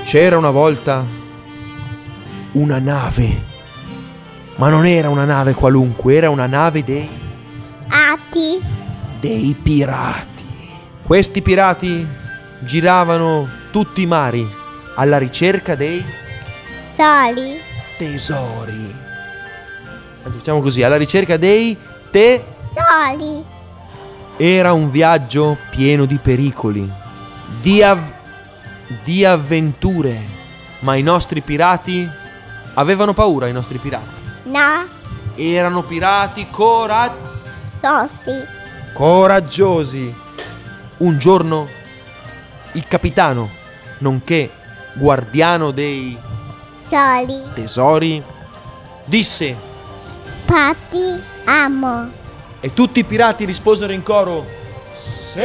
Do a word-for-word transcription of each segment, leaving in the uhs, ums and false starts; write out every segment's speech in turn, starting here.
C'era una volta una nave, ma non era una nave qualunque, era una nave dei Atti. dei pirati. Questi pirati giravano tutti i mari alla ricerca dei Soli. tesori. Diciamo così, alla ricerca dei te. Soli. Era un viaggio pieno di pericoli, di, av- di avventure, ma i nostri pirati avevano paura, i nostri pirati. No. Erano pirati cora- Sossi. coraggiosi. Un giorno il capitano, nonché guardiano dei Soli. tesori, disse, Patti. Amo. e tutti i pirati risposero in coro: sì!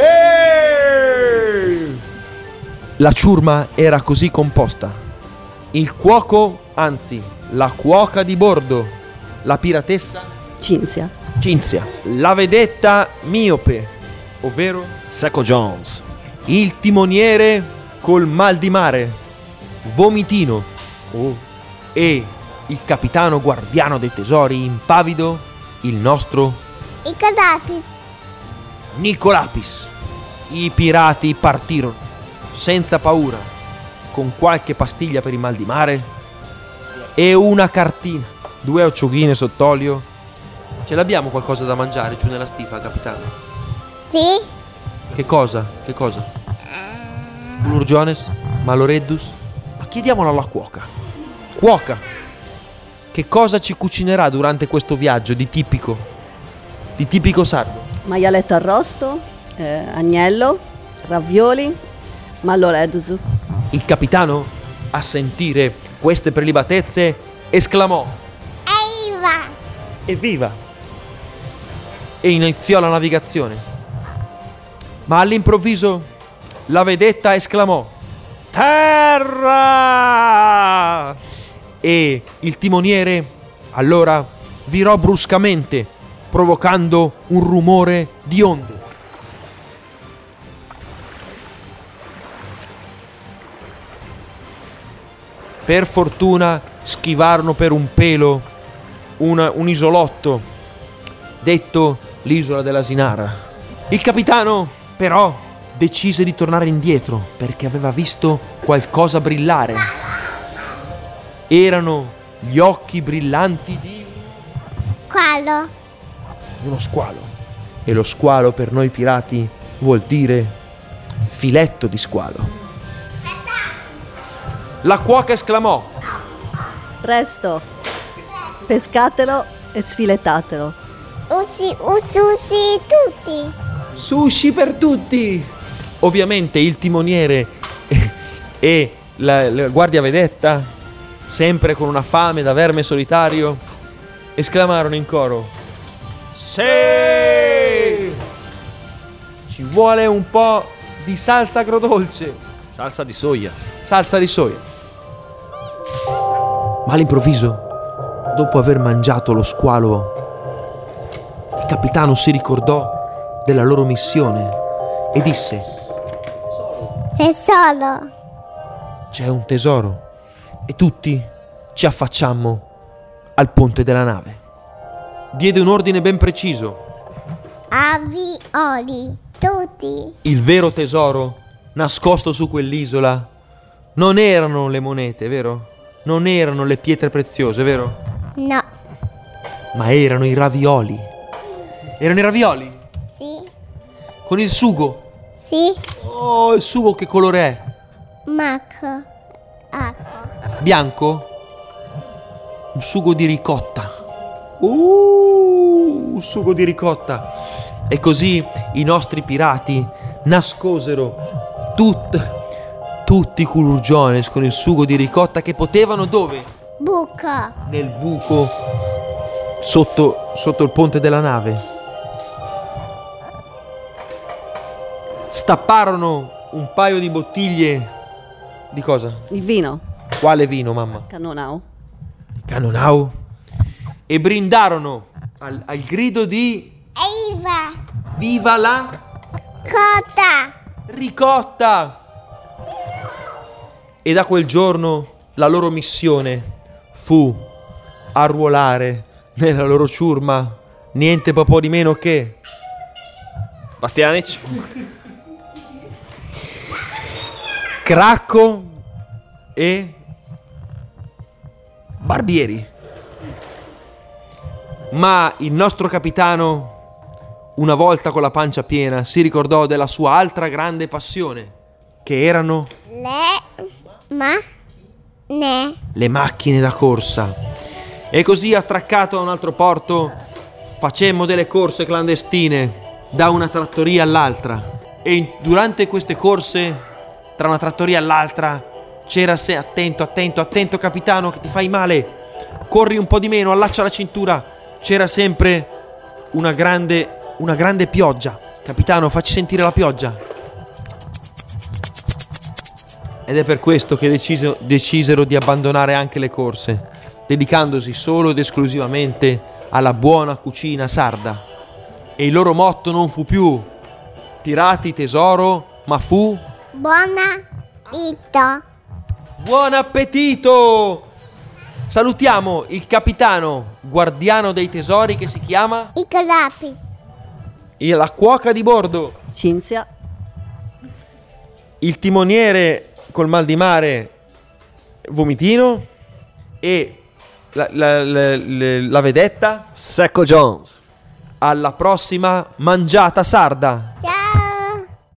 La ciurma era così composta: il cuoco, anzi, la cuoca di bordo, la piratessa Cinzia. Cinzia, la vedetta miope, ovvero Sacco Jones. il timoniere col mal di mare, Vomitino, oh, e il capitano guardiano dei tesori, impavido, il nostro I Cadapis. Nicolapis. I pirati partirono senza paura, con qualche pastiglia per il mal di mare e una cartina, due acciughine sott'olio. Ce l'abbiamo qualcosa da mangiare giù nella stifa, capitano? Sì. Che cosa? Che cosa? Lurgiones? Maloreddus? Ma chiediamolo alla cuoca. Cuoca, che cosa ci cucinerà durante questo viaggio di tipico? Di tipico sardo? Maialetto arrosto, eh, agnello, ravioli, malloredus. Il capitano, a sentire queste prelibatezze, esclamò: Eiva. evviva! E iniziò la navigazione. Ma all'improvviso la vedetta esclamò: terra! E il timoniere allora virò bruscamente, provocando un rumore di onde. Per fortuna schivarono per un pelo una- un isolotto detto l'isola dell'Asinara. Il capitano però decise di tornare indietro perché aveva visto qualcosa brillare. Erano gli occhi brillanti di Quello. uno squalo. E lo squalo per noi pirati vuol dire filetto di squalo. La cuoca esclamò: Presto, pescatelo e sfilettatelo. Usi, usi, usi tutti. sushi per tutti! Ovviamente il timoniere e la, la guardia vedetta, sempre con una fame da verme solitario, esclamarono in coro: sì! Ci vuole un po' di salsa agrodolce, Salsa di soia. salsa di soia. Ma all'improvviso, dopo aver mangiato lo squalo, il capitano si ricordò della loro missione e disse: Sei solo. c'è un tesoro e tutti ci affacciammo al ponte della nave. Diede un ordine ben preciso. Avioli. Tutti. Il vero tesoro nascosto su quell'isola non erano le monete, vero? Non erano le pietre preziose, vero? No. Ma erano i ravioli. Erano i ravioli Sì. con il sugo. Sì. Oh, il sugo che colore è? Macco. Acqua. Bianco? Un sugo di ricotta. Uh, un sugo di ricotta. E così i nostri pirati nascosero tut, tutti i culurgiones con il sugo di ricotta che potevano dove? Buco. Nel buco sotto, sotto il ponte della nave. Stapparono un paio di bottiglie di cosa? Il vino, Quale vino, mamma? Cannonau. Cannonau. E brindarono al, al grido di Eiva. viva la Cotta. ricotta. E da quel giorno la loro missione fu arruolare nella loro ciurma niente po' di meno che Bastianic. Cracco e Barbieri. Ma il nostro capitano, una volta con la pancia piena, si ricordò della sua altra grande passione, che erano Le. Ma. Ne. le macchine da corsa. E così, attraccato a un altro porto, facemmo delle corse clandestine da una trattoria all'altra. E in- durante queste corse, tra una trattoria all'altra, c'era se attento, attento, attento capitano, che ti fai male. Corri un po' di meno, allaccia la cintura. C'era sempre una grande, una grande pioggia. Capitano, facci sentire la pioggia. Ed è per questo che deciso- decisero di abbandonare anche le corse, dedicandosi solo ed esclusivamente alla buona cucina sarda. E il loro motto non fu più pirati tesoro, ma fu Buona. Ito. buon appetito! Salutiamo il capitano guardiano dei tesori, che si chiama Nicolapis. e la cuoca di bordo, Cinzia, il timoniere col mal di mare, Vomitino, e la, la- la- la- la vedetta. Secco Jones. Alla prossima mangiata sarda. Ciao.